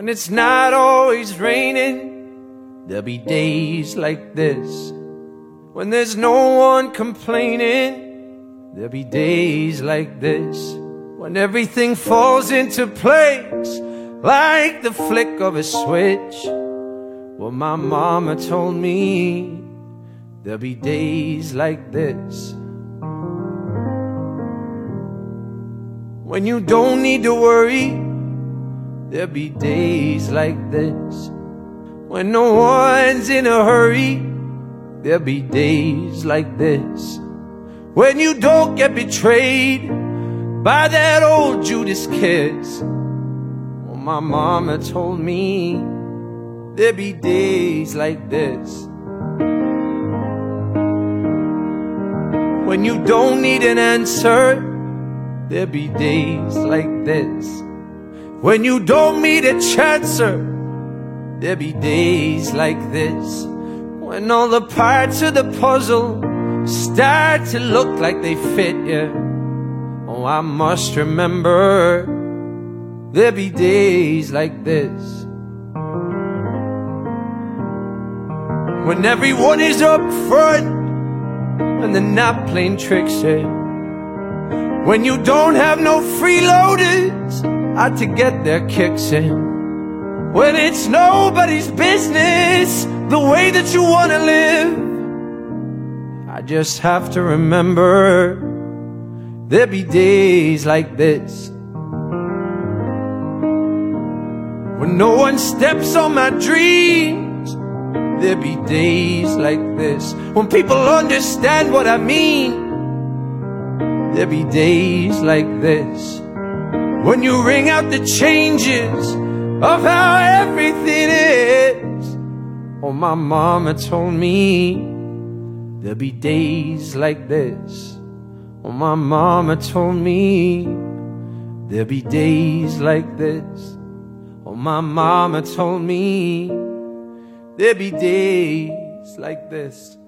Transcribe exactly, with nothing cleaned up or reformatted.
When it's not always raining, there'll be days like this. When there's no one complaining, there'll be days like this. When everything falls into place like the flick of a switch. Well, my mama told me there'll be days like this. When you don't need to worry, there'll be days like this. When no one's in a hurry, there'll be days like this. When you don't get betrayed by that old Judas kiss. Well, my mama told me there'll be days like this. When you don't need an answer, there'll be days like this. When you don't meet a chancer, there'll be days like this. When all the parts of the puzzle start to look like they fit, yeah. Oh, I must remember there'll be days like this. When everyone is up front and they're not playing tricks, yeah. When you don't have no freeloaders out to get their kicks in. When it's nobody's business the way that you want to live. I just have to remember there'll be days like this. When no one steps on my dreams, there'll be days like this. When people understand what I mean, there'll be days like this. When you ring out the changes of how everything is. Oh, my mama told me there'll be days like this. Oh, my mama told me there'll be days like this. Oh, my mama told me there'll be days like this.